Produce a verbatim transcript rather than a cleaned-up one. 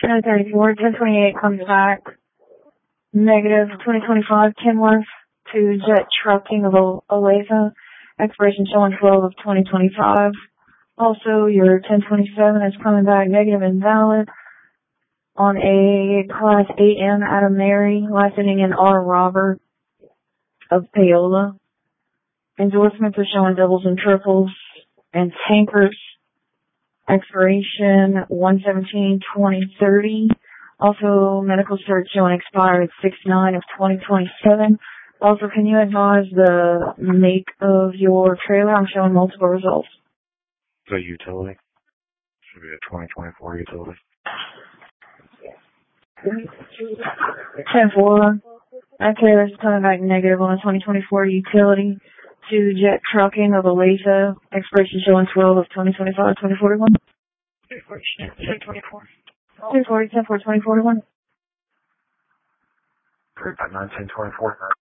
ten thirty-four, ten twenty-eight comes back negative. twenty twenty-five, Kenworth to Jet Trucking of Olathe, expiration showing twelve of twenty twenty-five. Also, your ten twenty-seven is coming back negative and valid on a Class eight M out of Mary, licensing in R. Robert of Paola. Endorsements are showing doubles and triples and tankers. Expiration one seventeen twenty thirty. Also, medical cert showing expired six nine of twenty twenty-seven. Also, can you advise the make of your trailer? I'm showing multiple results. The utility. Should be a twenty twenty-four utility. ten four. That trailer's coming back negative on a twenty twenty-four utility to Jet Trucking of Olathe. Expiration showing twelve of twenty twenty-five, twenty forty-one. ten twenty-four. ten forty, ten four, twenty forty-one. About nineteen twenty-four.